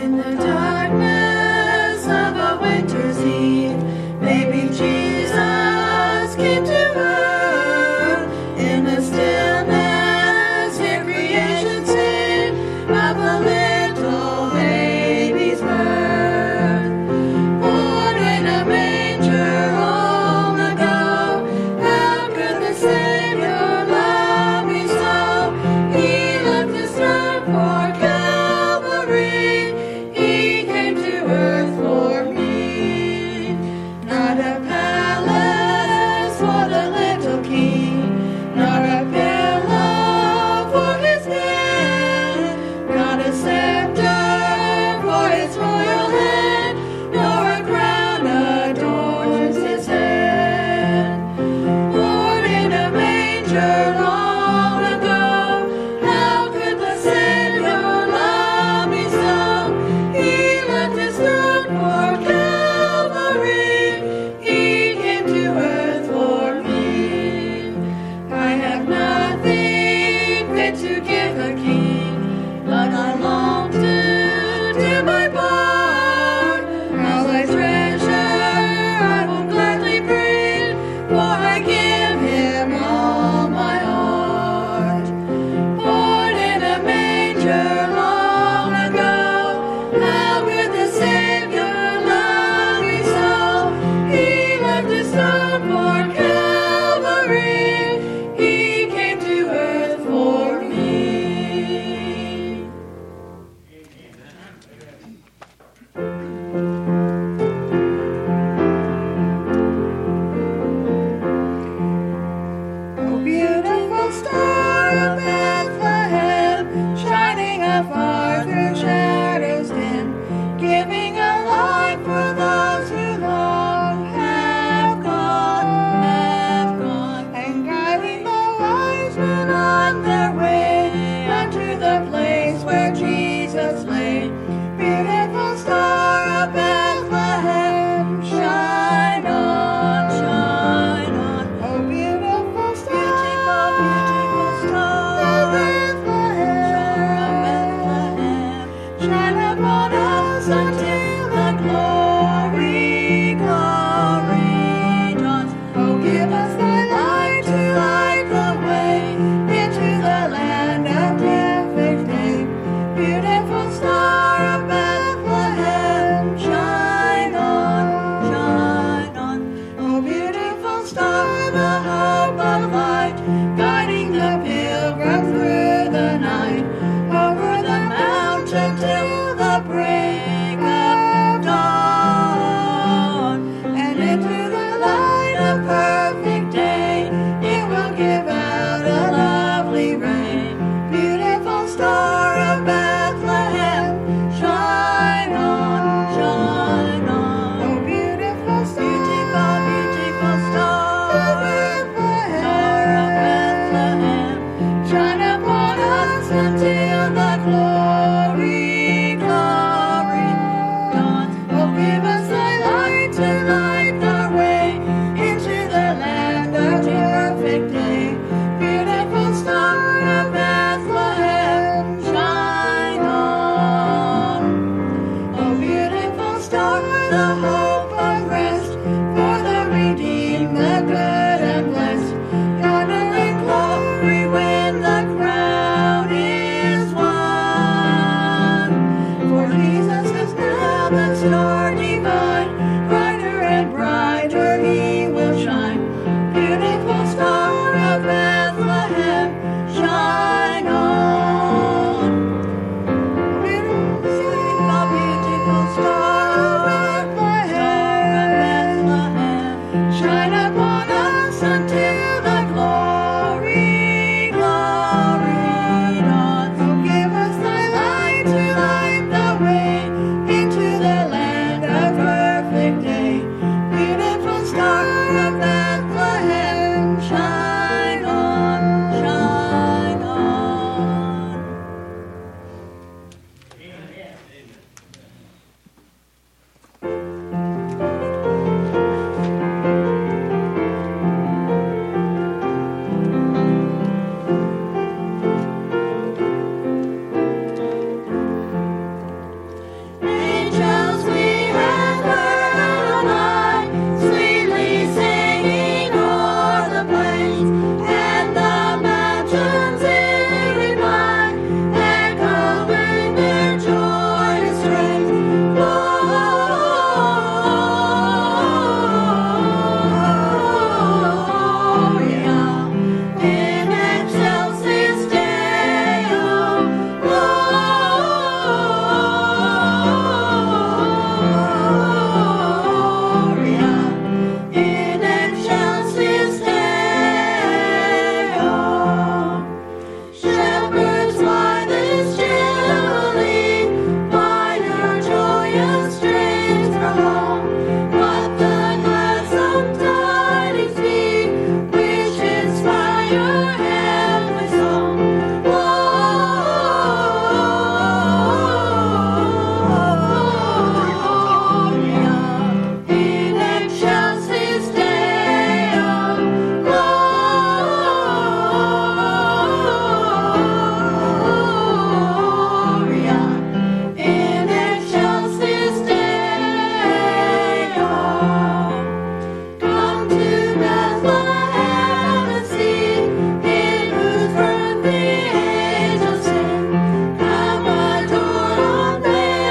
Till the break of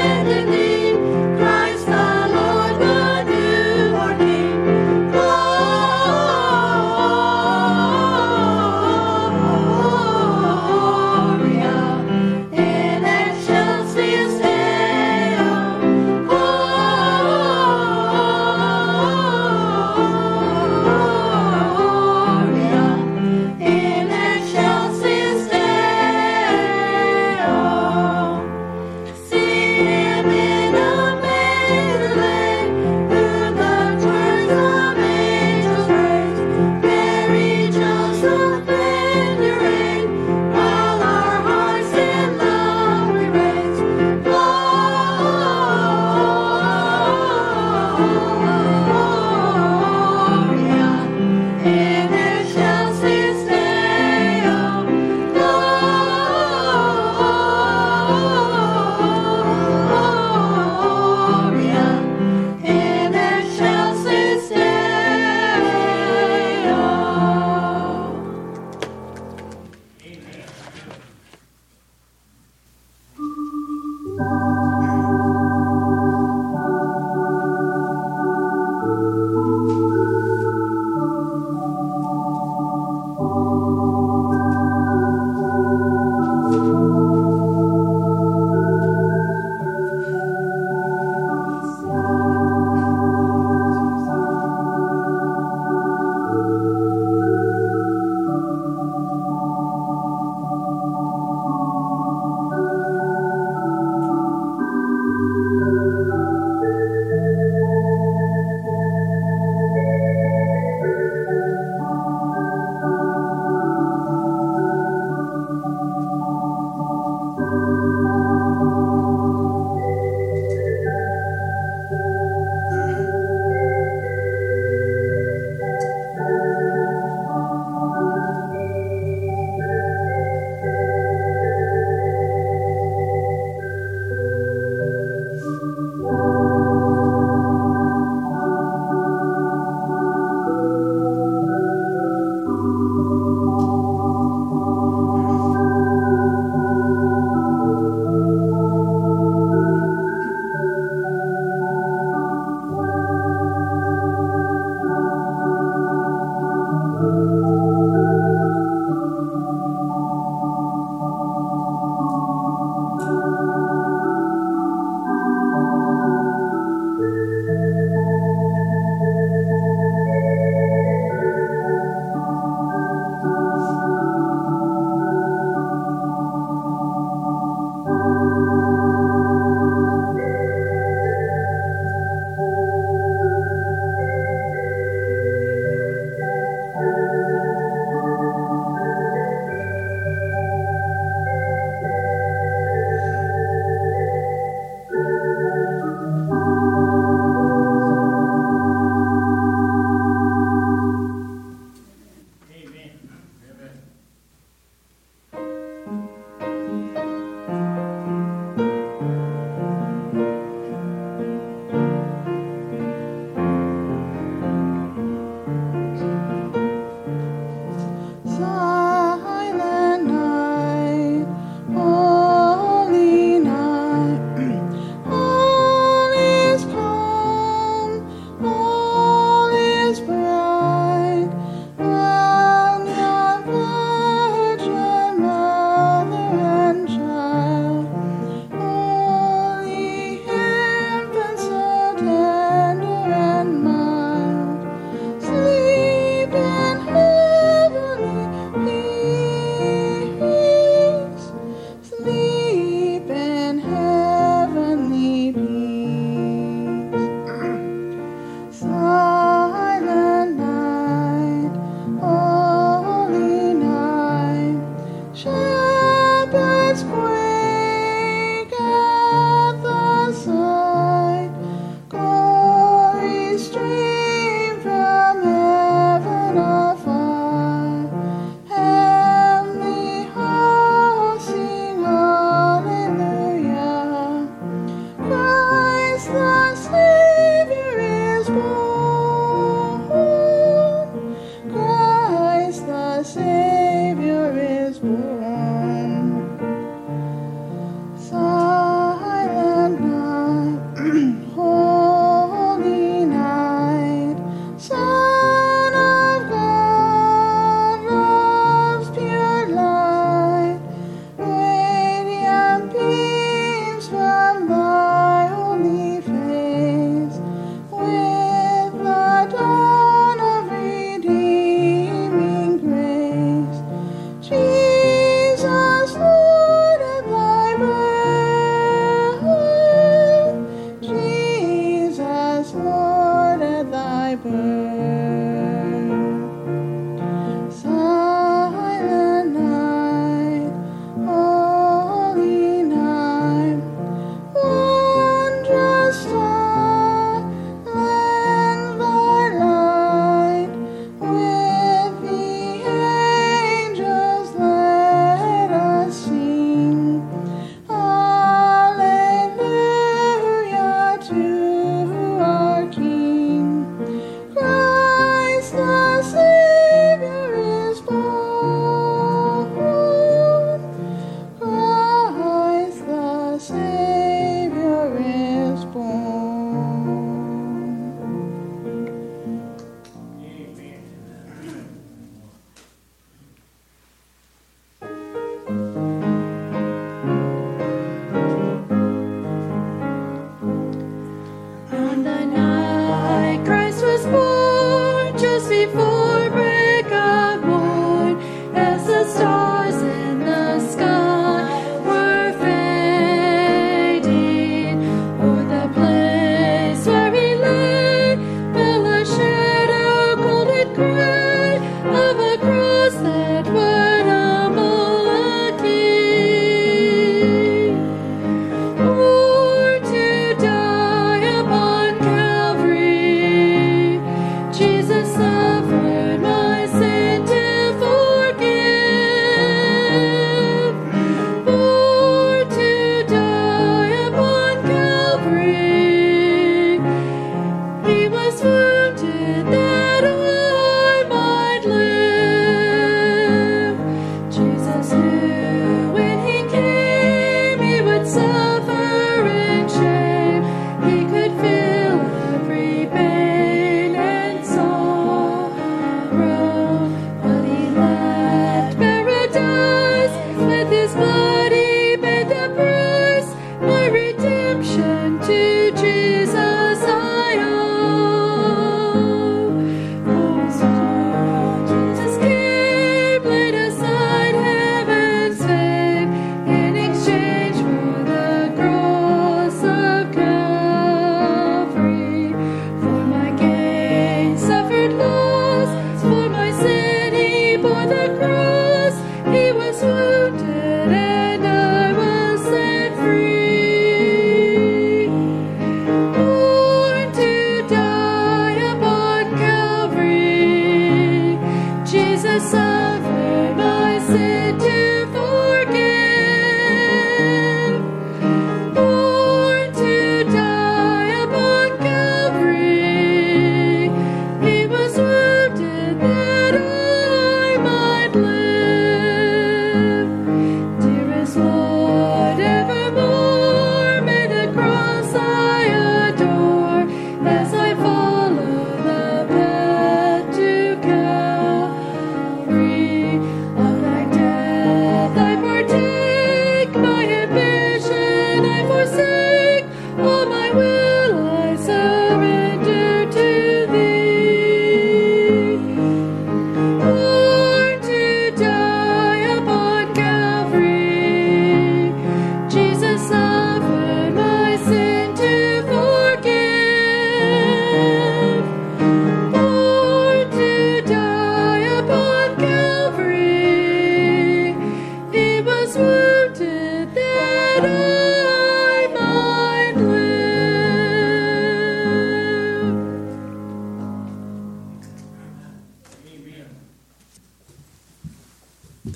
Sim.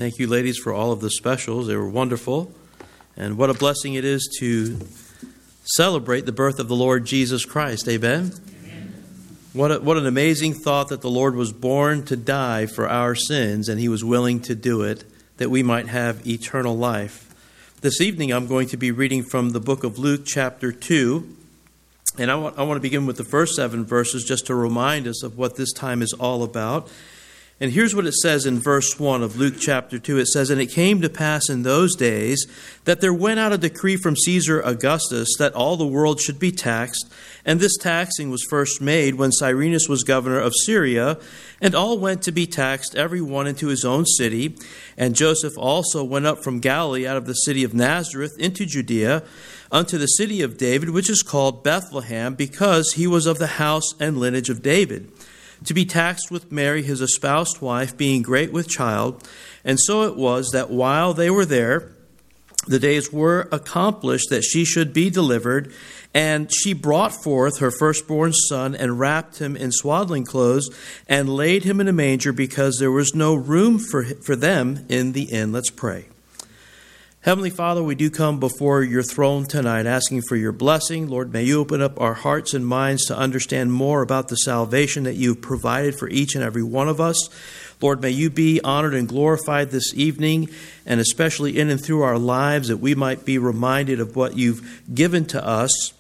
thank you, ladies, for all of the specials. They were wonderful. And what a blessing it is to celebrate the birth of the Lord Jesus Christ. Amen? Amen. What an amazing thought that the Lord was born to die for our sins, and he was willing to do it, that we might have eternal life. This evening I'm going to be reading from the book of Luke chapter 2. And I want to begin with the first 7 verses just to remind us of what this time is all about. And here's what it says in verse 1 of Luke chapter 2. It says, "And it came to pass in those days that there went out a decree from Caesar Augustus that all the world should be taxed. And this taxing was first made when Cyrenius was governor of Syria. And all went to be taxed, every one into his own city. And Joseph also went up from Galilee out of the city of Nazareth into Judea, unto the city of David, which is called Bethlehem, because he was of the house and lineage of David, to be taxed with Mary, his espoused wife, being great with child. And so it was that while they were there, the days were accomplished that she should be delivered. And she brought forth her firstborn son, and wrapped him in swaddling clothes, and laid him in a manger, because there was no room for them in the inn." Let's pray. Heavenly Father, we do come before your throne tonight asking for your blessing. Lord, may you open up our hearts and minds to understand more about the salvation that you've provided for each and every one of us. Lord, may you be honored and glorified this evening, and especially in and through our lives, that we might be reminded of what you've given to us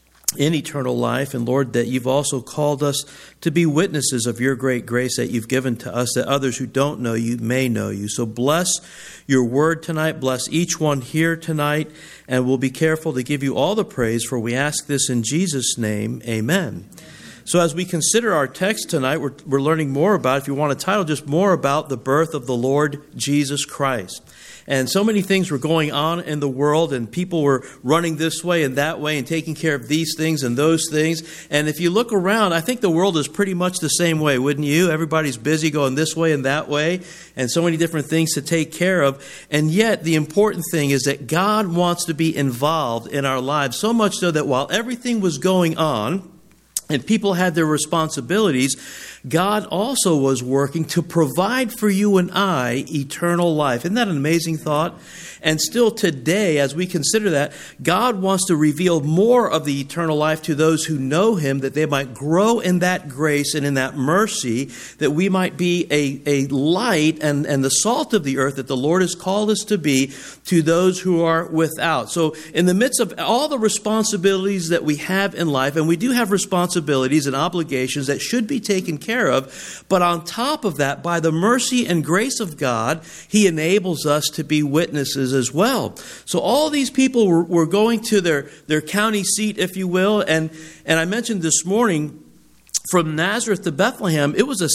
in eternal life. And Lord, that you've also called us to be witnesses of your great grace that you've given to us, that others who don't know you may know you. So bless your word tonight. Bless each one here tonight. And we'll be careful to give you all the praise, for we ask this in Jesus' name. Amen. So as we consider our text tonight, we're learning more about, if you want a title, just more about the birth of the Lord Jesus Christ. And so many things were going on in the world, and people were running this way and that way and taking care of these things and those things. And if you look around, I think the world is pretty much the same way, wouldn't you? Everybody's busy going this way and that way, and so many different things to take care of. And yet the important thing is that God wants to be involved in our lives, so much so that while everything was going on and people had their responsibilities, God also was working to provide for you and I eternal life. Isn't that an amazing thought? And still today, as we consider that, God wants to reveal more of the eternal life to those who know him, that they might grow in that grace and in that mercy, that we might be a light and the salt of the earth that the Lord has called us to be to those who are without. So in the midst of all the responsibilities that we have in life, and we do have responsibilities and obligations that should be taken care of, but on top of that, by the mercy and grace of God, he enables us to be witnesses as well. So all these people were going to their county seat, if you will, and I mentioned this morning, from Nazareth to Bethlehem, it was a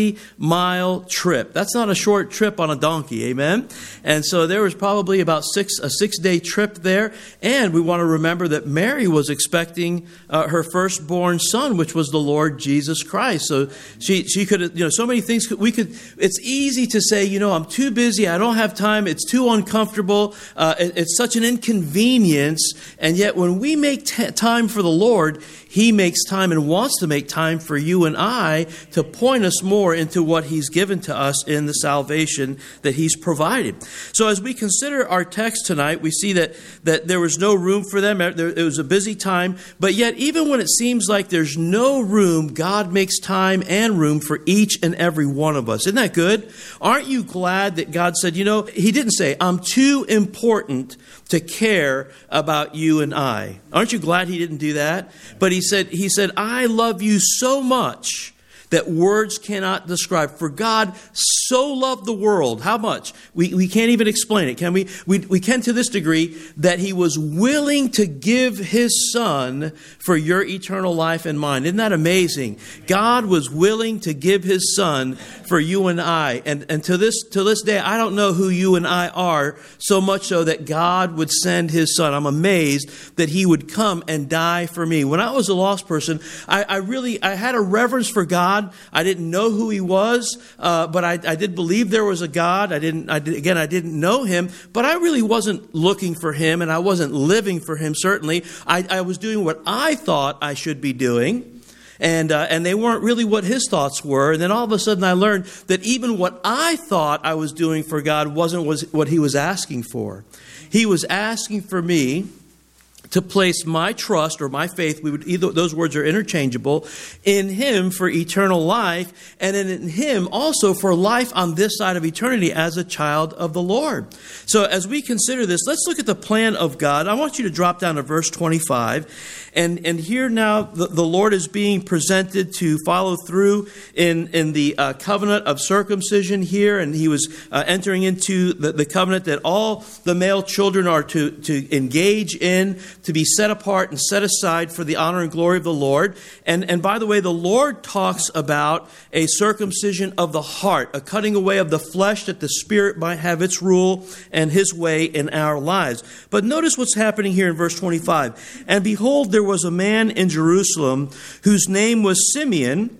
70-mile trip. That's not a short trip on a donkey, amen? And so there was probably about a 6-day trip there. And we want to remember that Mary was expecting her firstborn son, which was the Lord Jesus Christ. So she could, so many things it's easy to say, I'm too busy, I don't have time, it's too uncomfortable, it's such an inconvenience. And yet when we make time for the Lord, he makes time and wants to make time for you and I to point us more into what he's given to us in the salvation that he's provided. So as we consider our text tonight, we see that there was no room for them. It was a busy time. But yet, even when it seems like there's no room, God makes time and room for each and every one of us. Isn't that good? Aren't you glad that God said, he didn't say, I'm too important to care about you and I. Aren't you glad he didn't do that? But he said, I love you so much that words cannot describe. For God so loved the world. How much? We can't even explain it, can we? We can to this degree, that he was willing to give his son for your eternal life and mine. Isn't that amazing? God was willing to give his son for you and I. And to this day, I don't know who you and I are, so much so that God would send his son. I'm amazed that he would come and die for me. When I was a lost person, I had a reverence for God. I didn't know who he was, but I did believe there was a God. I didn't know him, but I really wasn't looking for him, and I wasn't living for him, certainly. I was doing what I thought I should be doing. and they weren't really what his thoughts were. And then all of a sudden I learned that even what I thought I was doing for God wasn't what he was asking for. He was asking for me to place my trust or my faith, those words are interchangeable, in him for eternal life, and in him also for life on this side of eternity as a child of the Lord. So as we consider this, let's look at the plan of God. I want you to drop down to verse 25. And here now the Lord is being presented to follow through in the covenant of circumcision here. And he was entering into the covenant that all the male children are to engage in, to be set apart and set aside for the honor and glory of the Lord. And by the way, the Lord talks about a circumcision of the heart, a cutting away of the flesh that the Spirit might have its rule and his way in our lives. But notice what's happening here in verse 25. And behold, there was a man in Jerusalem whose name was Simeon,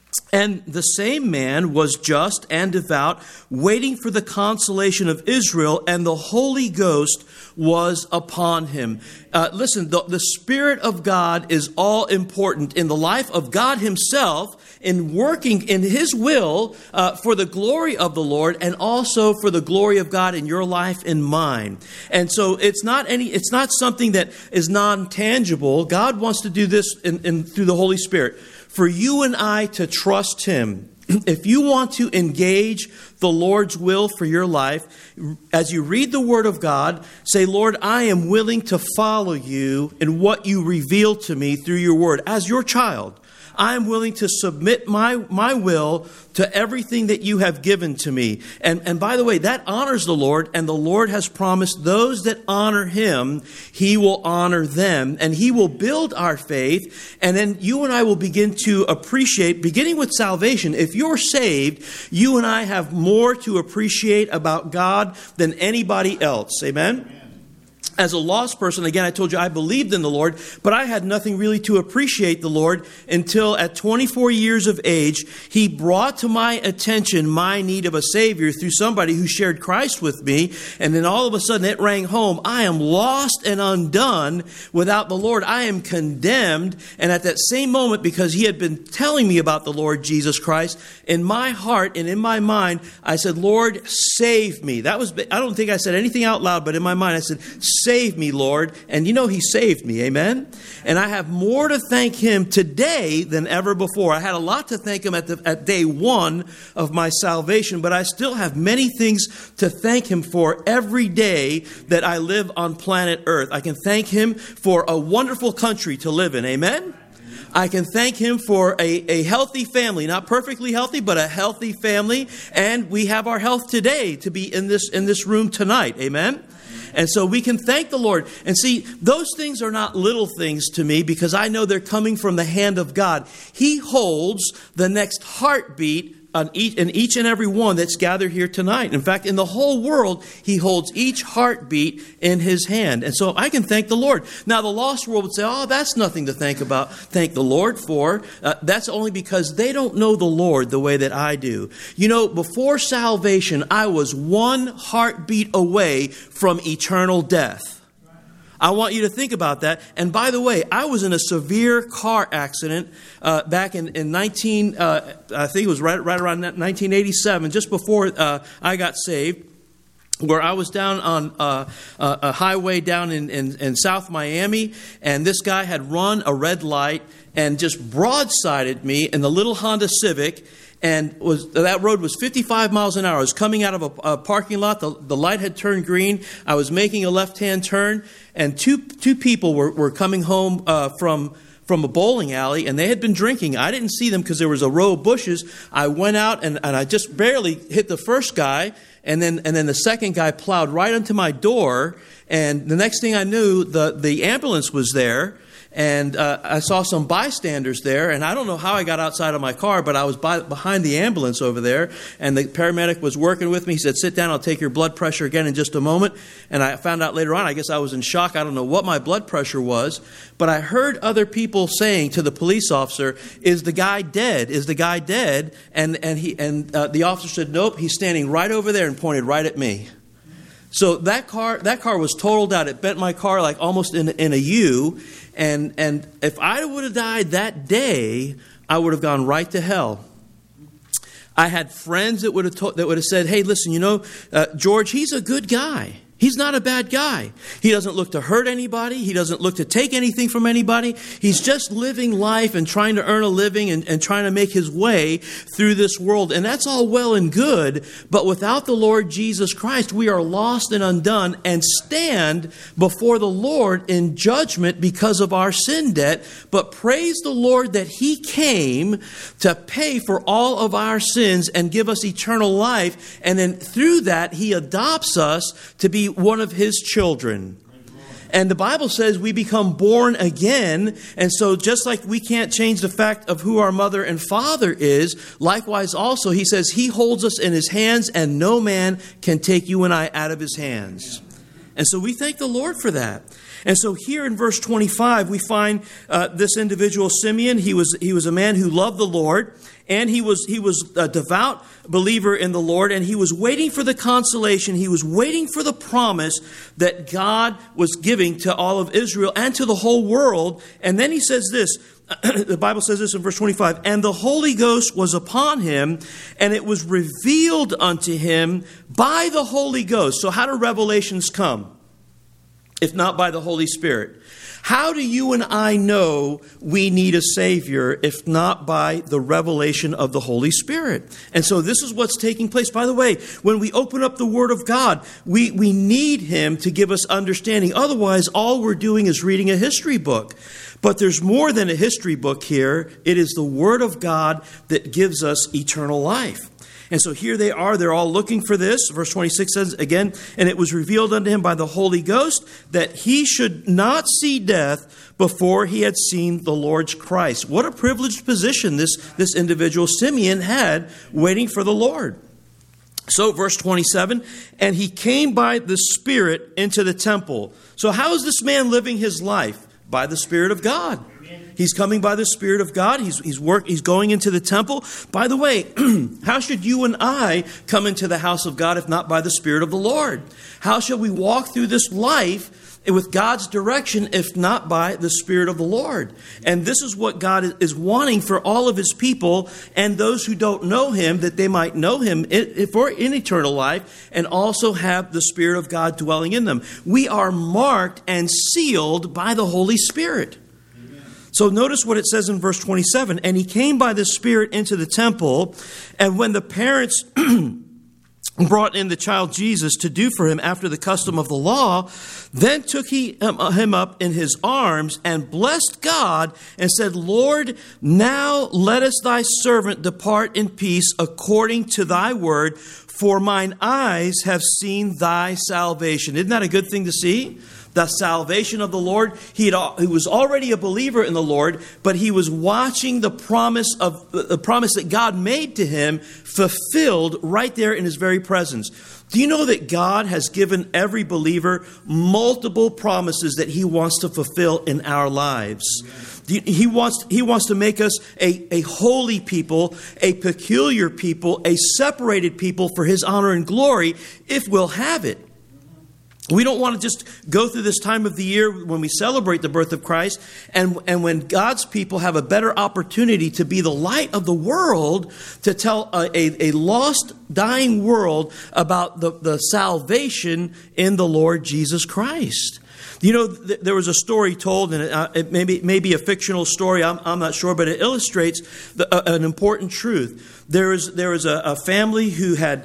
and the same man was just and devout, waiting for the consolation of Israel, and the Holy Ghost was upon him. Listen, the Spirit of God is all important in the life of God himself, in working in his will for the glory of the Lord, and also for the glory of God in your life and mine. And so it's not something that is non-tangible. God wants to do this through the Holy Spirit. For you and I to trust him. If you want to engage the Lord's will for your life, as you read the Word of God, say, Lord, I am willing to follow you in what you reveal to me through your Word. As your child, I am willing to submit my will to everything that you have given to me. And by the way, that honors the Lord, and the Lord has promised those that honor him, he will honor them, and he will build our faith. And then you and I will begin to appreciate, beginning with salvation. If you're saved, you and I have more to appreciate about God than anybody else. Amen? As a lost person, again, I told you I believed in the Lord, but I had nothing really to appreciate the Lord until at 24 years of age, he brought to my attention my need of a Savior through somebody who shared Christ with me. And then all of a sudden it rang home. I am lost and undone without the Lord. I am condemned. And at that same moment, because he had been telling me about the Lord Jesus Christ, in my heart and in my mind, I said, Lord, save me. I don't think I said anything out loud, but in my mind I said, save me, Lord. And you know, he saved me. Amen. And I have more to thank him today than ever before. I had a lot to thank him at day one of my salvation, but I still have many things to thank him for every day that I live on planet Earth. I can thank him for a wonderful country to live in. Amen. I can thank him for a healthy family, not perfectly healthy, but a healthy family. And we have our health today to be in this room tonight. Amen. And so we can thank the Lord. And see, those things are not little things to me, because I know they're coming from the hand of God. He holds the next heartbeat in each and every one that's gathered here tonight. In fact, in the whole world, he holds each heartbeat in his hand. And so I can thank the Lord. Now, the lost world would say, oh, that's nothing to thank the Lord for. That's only because they don't know the Lord the way that I do. You know, before salvation, I was one heartbeat away from eternal death. I want you to think about that. And by the way, I was in a severe car accident back in I think it was right around 1987, just before I got saved, where I was down on a highway down in South Miami, and this guy had run a red light and just broadsided me in the little Honda Civic. And that road was 55 miles an hour. I was coming out of a parking lot. The light had turned green. I was making a left-hand turn, and two people were coming home from a bowling alley, and they had been drinking. I didn't see them because there was a row of bushes. I went out, and I just barely hit the first guy, and then the second guy plowed right onto my door. And the next thing I knew, the ambulance was there. And I saw some bystanders there, and I don't know how I got outside of my car, but I was behind the ambulance over there, and the paramedic was working with me. He said, sit down, I'll take your blood pressure again in just a moment. And I found out later on, I guess I was in shock. I don't know what my blood pressure was, but I heard other people saying to the police officer, is the guy dead? Is the guy dead? And the officer said, nope, he's standing right over there, and pointed right at me. So that car was totaled out. It bent my car like almost in a U. And if I would have died that day, I would have gone right to hell. I had friends that would have said, hey, listen, George, he's a good guy. He's not a bad guy. He doesn't look to hurt anybody. He doesn't look to take anything from anybody. He's just living life and trying to earn a living and trying to make his way through this world. And that's all well and good. But without the Lord Jesus Christ, we are lost and undone and stand before the Lord in judgment because of our sin debt. But praise the Lord that He came to pay for all of our sins and give us eternal life. And then through that, He adopts us to be one of His children. And the Bible says we become born again. And so just like we can't change the fact of who our mother and father is, likewise also He says He holds us in His hands and no man can take you and I out of His hands. And so we thank the Lord for that. And so here in verse 25, we find this individual, Simeon. He was a man who loved the Lord, and he was a devout believer in the Lord, and he was waiting for the consolation. He was waiting for the promise that God was giving to all of Israel and to the whole world. And then he says this, the Bible says this in verse 25, and the Holy Ghost was upon him, and it was revealed unto him by the Holy Ghost. So how do revelations come, if not by the Holy Spirit? How do you and I know we need a Savior if not by the revelation of the Holy Spirit? And so this is what's taking place. By the way, when we open up the Word of God, we need Him to give us understanding. Otherwise, all we're doing is reading a history book. But there's more than a history book here. It is the Word of God that gives us eternal life. And so here they are. They're all looking for this. Verse 26 says again, and it was revealed unto him by the Holy Ghost that he should not see death before he had seen the Lord's Christ. What a privileged position this individual Simeon had waiting for the Lord. So verse 27, and he came by the Spirit into the temple. So how is this man living his life? By the Spirit of God. He's coming by the Spirit of God. He's going into the temple. By the way, how should you and I come into the house of God if not by the Spirit of the Lord? How shall we walk through this life with God's direction if not by the Spirit of the Lord? And this is what God is wanting for all of His people and those who don't know Him, that they might know Him in eternal life and also have the Spirit of God dwelling in them. We are marked and sealed by the Holy Spirit. So notice what it says in verse 27. And he came by the Spirit into the temple, and when the parents brought in the child Jesus to do for him after the custom of the law, then took he him up in his arms and blessed God and said, Lord, now lettest thy servant depart in peace according to thy word, for mine eyes have seen thy salvation. Isn't that a good thing to see? The salvation of the Lord. He was already a believer in the Lord, but he was watching the promise that God made to him fulfilled right there in his very presence. Do you know that God has given every believer multiple promises that He wants to fulfill in our lives? He wants to make us a holy people, a peculiar people, a separated people for His honor and glory, if we'll have it. We don't want to just go through this time of the year when we celebrate the birth of Christ and when God's people have a better opportunity to be the light of the world, to tell a lost, dying world about the salvation in the Lord Jesus Christ. You know, there was a story told, and it may be a fictional story, I'm not sure, but it illustrates an important truth. There was a family who had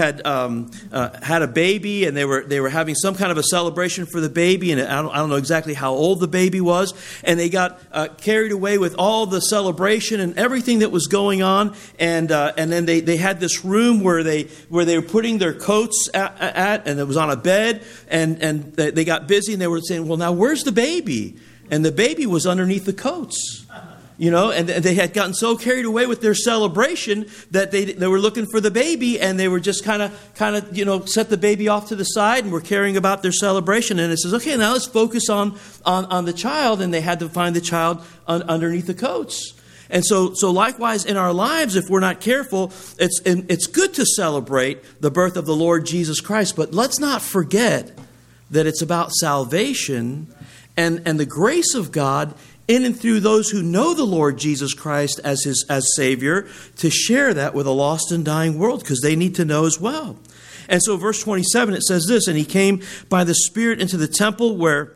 a baby, and they were having some kind of a celebration for the baby, and I don't know exactly how old the baby was, and they got carried away with all the celebration and everything that was going on, and then they had this room where they were putting their coats at, and it was on a bed, and they got busy, and they were saying, well, now where's the baby? And the baby was underneath the coats. You know, and they had gotten so carried away with their celebration that they were looking for the baby, and they were just kind of set the baby off to the side and were caring about their celebration. And it says, okay, now let's focus on the child, and they had to find the child underneath the coats. And so likewise in our lives, if we're not careful, it's good to celebrate the birth of the Lord Jesus Christ, but let's not forget that it's about salvation and the grace of God in and through those who know the Lord Jesus Christ as Savior, to share that with a lost and dying world, because they need to know as well. And so verse 27, it says this, and he came by the Spirit into the temple where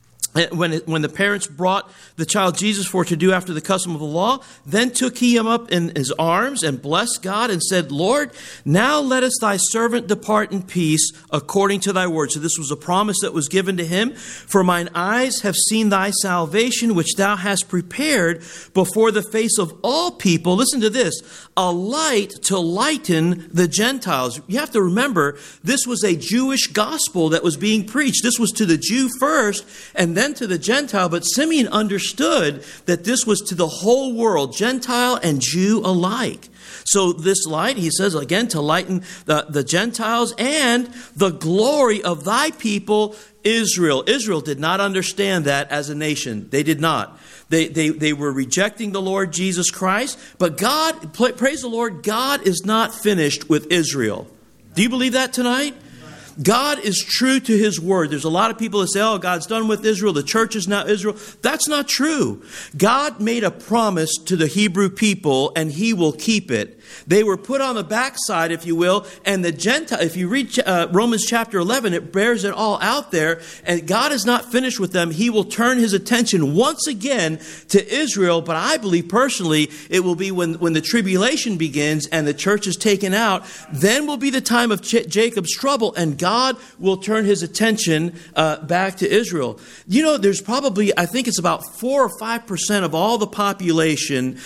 when the parents brought the child Jesus for to do after the custom of the law, then took he him up in his arms and blessed God and said, Lord, now lettest thy servant depart in peace according to thy word. So this was a promise that was given to him. For mine eyes have seen thy salvation, which thou hast prepared before the face of all people. Listen to this, a light to lighten the Gentiles. You have to remember, this was a Jewish gospel that was being preached. This was to the Jew first, and then to the Gentile, but Simeon understood that this was to the whole world, Gentile and Jew alike. So this light, he says again, to lighten the Gentiles and the glory of thy people Israel. Israel did not understand that as a nation. They did not. They were rejecting the Lord Jesus Christ. But God, praise the Lord, God is not finished with Israel. Do you believe that tonight? God is true to his word. There's a lot of people that say, oh, God's done with Israel. The church is now Israel. That's not true. God made a promise to the Hebrew people, and he will keep it. They were put on the backside, if you will, and the Gentile, if you read Romans chapter 11, it bears it all out there, and God is not finished with them. He will turn his attention once again to Israel, but I believe personally it will be when the tribulation begins and the church is taken out, then will be the time of Jacob's trouble, and God will turn his attention back to Israel. You know, there's probably, I think it's about 4 or 5% of all the population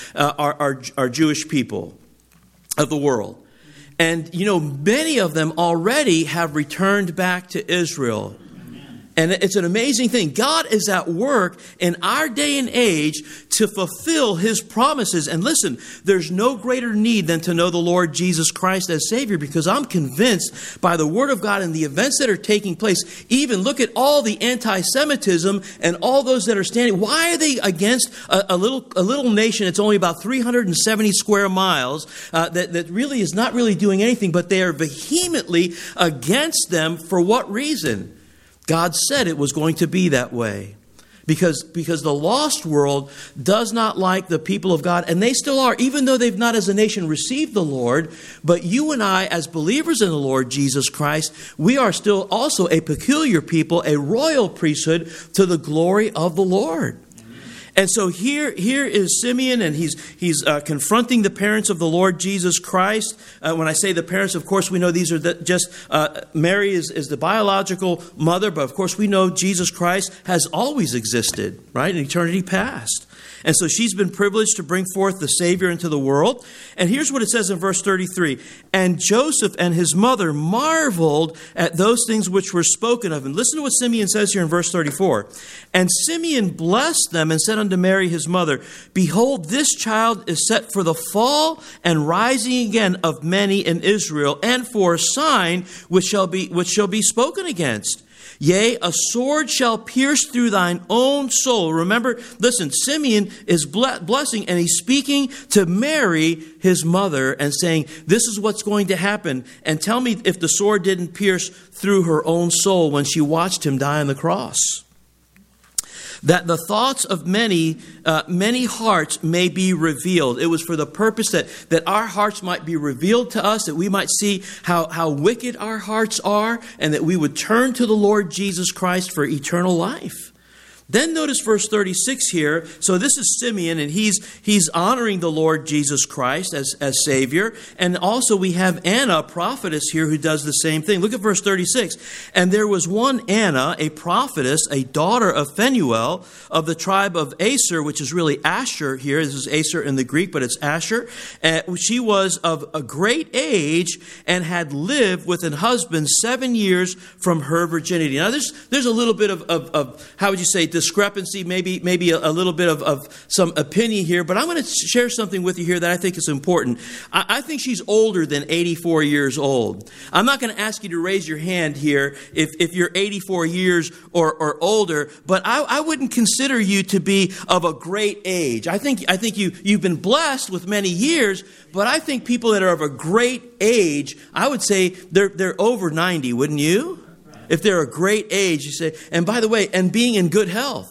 are Jewish people of the world. And, you know, many of them already have returned back to Israel. And it's an amazing thing. God is at work in our day and age to fulfill his promises. And listen, there's no greater need than to know the Lord Jesus Christ as Savior, because I'm convinced by the Word of God and the events that are taking place. Even look at all the anti-Semitism and all those that are standing. Why are they against a little nation? It's only about 370 square miles that really is not really doing anything, but they are vehemently against them. For what reason? God said it was going to be that way. Because the lost world does not like the people of God, and they still are, even though they've not as a nation received the Lord. But you and I, as believers in the Lord Jesus Christ, we are still also a peculiar people, a royal priesthood to the glory of the Lord. And so here is Simeon, and he's confronting the parents of the Lord Jesus Christ. When I say the parents, of course, we know these are just Mary is the biological mother, but of course we know Jesus Christ has always existed, right, in eternity past. And so she's been privileged to bring forth the Savior into the world. And here's what it says in verse 33. And Joseph and his mother marveled at those things which were spoken of. And listen to what Simeon says here in verse 34. And Simeon blessed them and said unto Mary his mother, Behold, this child is set for the fall and rising again of many in Israel, and for a sign which shall be spoken against. Yea, a sword shall pierce through thine own soul. Remember, listen, Simeon is blessing, and he's speaking to Mary, his mother, and saying, this is what's going to happen. And tell me if the sword didn't pierce through her own soul when she watched him die on the cross. That the thoughts of many hearts may be revealed. It was for the purpose that our hearts might be revealed to us, that we might see how wicked our hearts are, and that we would turn to the Lord Jesus Christ for eternal life. Then notice verse 36 here. So this is Simeon, and he's honoring the Lord Jesus Christ as Savior. And also we have Anna, a prophetess here, who does the same thing. Look at verse 36. And there was one Anna, a prophetess, a daughter of Phanuel, of the tribe of Aser, which is really Asher here. This is Aser in the Greek, but it's Asher. She was of a great age and had lived with an husband 7 years from her virginity. Now there's a little bit of how would you say, discrepancy, maybe a little bit of some opinion here, but I'm going to share something with you here that I think is important. I think she's older than 84 years old. I'm not going to ask you to raise your hand here if you're 84 years or older, but I wouldn't consider you to be of a great age. I think you've been blessed with many years, but I think people that are of a great age, I would say they're over 90, wouldn't you? If they're a great age, you say, and by the way, and being in good health.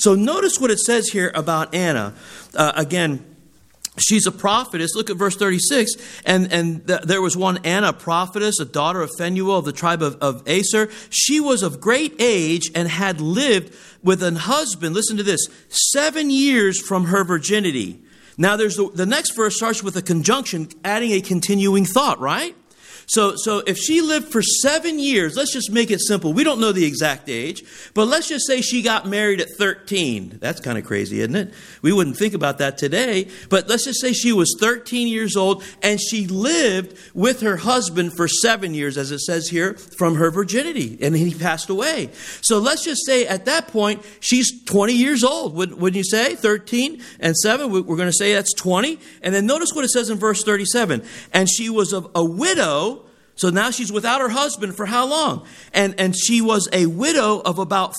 So notice what it says here about Anna. Again, she's a prophetess. Look at verse 36. There was one Anna, prophetess, a daughter of Phanuel of the tribe of Aser. She was of great age and had lived with an husband, listen to this, 7 years from her virginity. Now there's the next verse starts with a conjunction, adding a continuing thought, right? So if she lived for 7 years, let's just make it simple. We don't know the exact age, but let's just say she got married at 13. That's kind of crazy, isn't it? We wouldn't think about that today, but let's just say she was 13 years old and she lived with her husband for 7 years, as it says here, from her virginity, and he passed away. So let's just say at that point, she's 20 years old. Wouldn't you say? 13 and 7, we're going to say that's 20. And then notice what it says in verse 37. And she was a widow. So now she's without her husband for how long? And she was a widow of about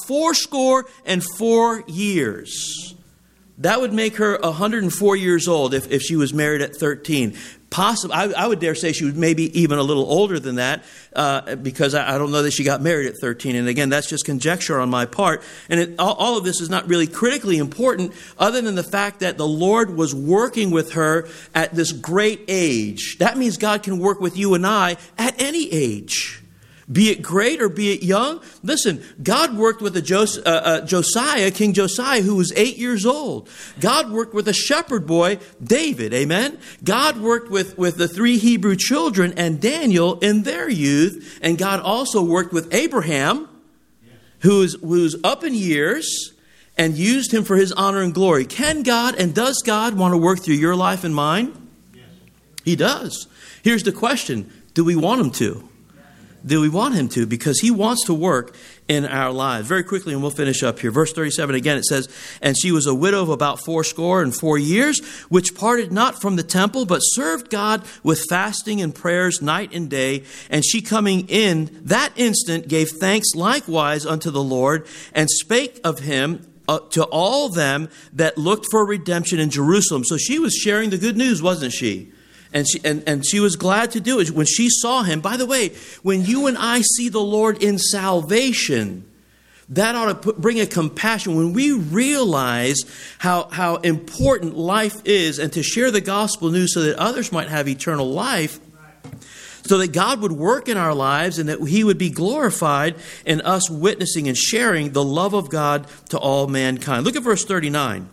84 years. That would make her 104 years old if she was married at 13. Possibly, I would dare say she was maybe even a little older than that because I don't know that she got married at 13. And again, that's just conjecture on my part. And all of this is not really critically important other than the fact that the Lord was working with her at this great age. That means God can work with you and I at any age. Be it great or be it young. Listen, God worked with Josiah, King Josiah, who was 8 years old. God worked with a shepherd boy, David. Amen. God worked with the 3 Hebrew children and Daniel in their youth. And God also worked with Abraham, who's up in years, and used him for his honor and glory. Can God and does God want to work through your life and mine? Yes. He does. Here's the question. Do we want him to? Do we want him to? Because he wants to work in our lives. Very quickly, and we'll finish up here. Verse 37 again, it says, and she was a widow of about 84 years, which parted not from the temple, but served God with fasting and prayers night and day. And she coming in that instant gave thanks likewise unto the Lord, and spake of him to all them that looked for redemption in Jerusalem. So she was sharing the good news, wasn't she? And she was glad to do it when she saw him. By the way, when you and I see the Lord in salvation, that ought to bring a compassion. When we realize how important life is and to share the gospel news so that others might have eternal life, so that God would work in our lives and that he would be glorified in us witnessing and sharing the love of God to all mankind. Look at verse 39.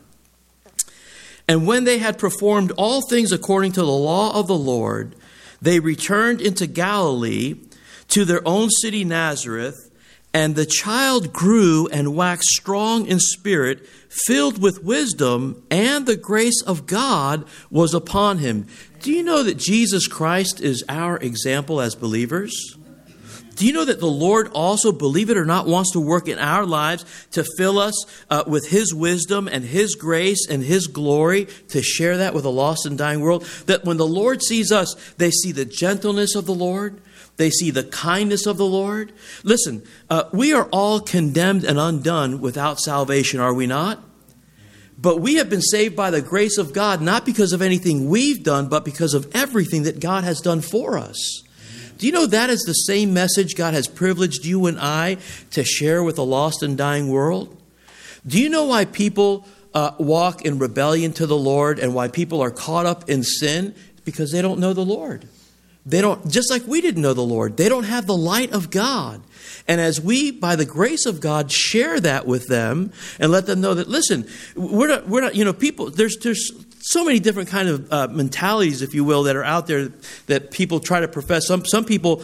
And when they had performed all things according to the law of the Lord, they returned into Galilee to their own city Nazareth, and the child grew and waxed strong in spirit, filled with wisdom, and the grace of God was upon him. Do you know that Jesus Christ is our example as believers? Do you know that the Lord also, believe it or not, wants to work in our lives to fill us with his wisdom and his grace and his glory, to share that with a lost and dying world? That when the Lord sees us, they see the gentleness of the Lord. They see the kindness of the Lord. Listen, we are all condemned and undone without salvation, are we not? But we have been saved by the grace of God, not because of anything we've done, but because of everything that God has done for us. Do you know that is the same message God has privileged you and I to share with a lost and dying world? Do you know why people walk in rebellion to the Lord and why people are caught up in sin? Because they don't know the Lord. They don't, just like we didn't know the Lord, they don't have the light of God. And as we, by the grace of God, share that with them and let them know that, listen, we're not, people, there's so many different kind of mentalities, if you will, that are out there that people try to profess. Some people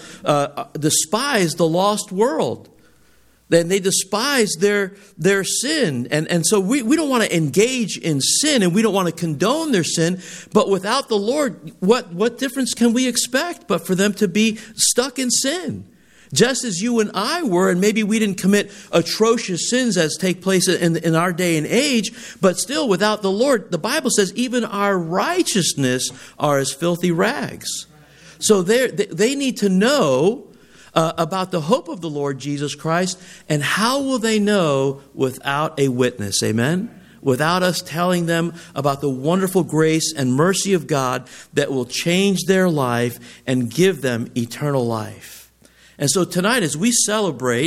despise the lost world. Then they despise their sin. And so we don't want to engage in sin, and we don't want to condone their sin. But without the Lord, what difference can we expect but for them to be stuck in sin? Just as you and I were, and maybe we didn't commit atrocious sins as take place in our day and age, but still without the Lord, the Bible says even our righteousness are as filthy rags. So they need to know about the hope of the Lord Jesus Christ. And how will they know without a witness? Amen? Without us telling them about the wonderful grace and mercy of God that will change their life and give them eternal life. And so tonight, as we celebrate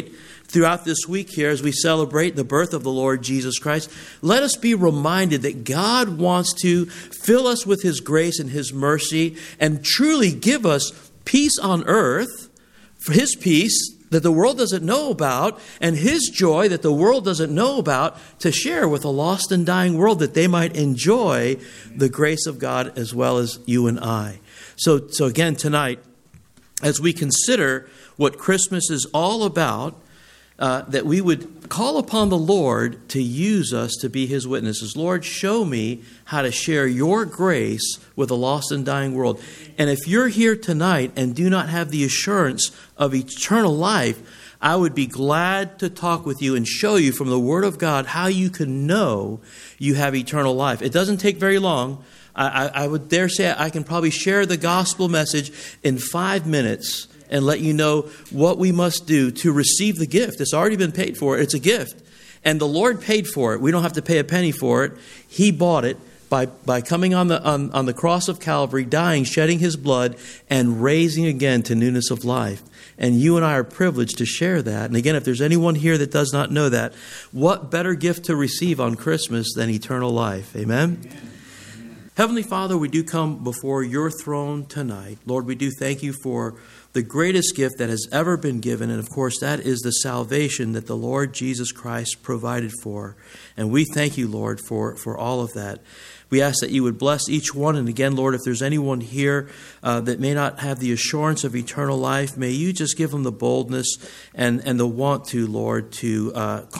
throughout this week here as we celebrate the birth of the Lord Jesus Christ, let us be reminded that God wants to fill us with His grace and His mercy and truly give us peace on earth, for His peace that the world doesn't know about, and His joy that the world doesn't know about, to share with a lost and dying world, that they might enjoy the grace of God as well as you and I. So again, tonight, as we consider what Christmas is all about, that we would call upon the Lord to use us to be His witnesses. Lord, show me how to share your grace with a lost and dying world. And if you're here tonight and do not have the assurance of eternal life, I would be glad to talk with you and show you from the Word of God how you can know you have eternal life. It doesn't take very long. I would dare say I can probably share the gospel message in 5 minutes and let you know what we must do to receive the gift. It's already been paid for. It's a gift. And the Lord paid for it. We don't have to pay a penny for it. He bought it by coming on the cross of Calvary, dying, shedding His blood, and raising again to newness of life. And you and I are privileged to share that. And again, if there's anyone here that does not know that, what better gift to receive on Christmas than eternal life? Amen? Amen. Heavenly Father, we do come before your throne tonight. Lord, we do thank you for the greatest gift that has ever been given. And of course, that is the salvation that the Lord Jesus Christ provided for. And we thank you, Lord, for all of that. We ask that you would bless each one. And again, Lord, if there's anyone here that may not have the assurance of eternal life, may you just give them the boldness and the want to, Lord, to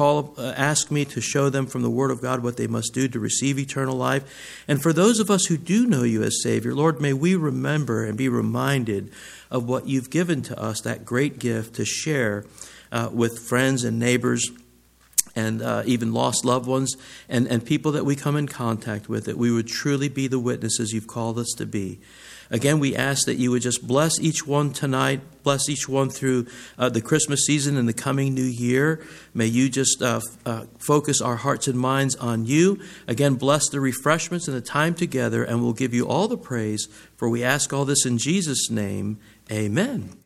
ask me to show them from the Word of God what they must do to receive eternal life. And for those of us who do know you as Savior, Lord, may we remember and be reminded of what you've given to us, that great gift to share with friends and neighbors and even lost loved ones and people that we come in contact with, that we would truly be the witnesses you've called us to be. Again, we ask that you would just bless each one tonight, bless each one through the Christmas season and the coming new year. May you just focus our hearts and minds on you. Again, bless the refreshments and the time together, and we'll give you all the praise, for we ask all this in Jesus' name. Amen.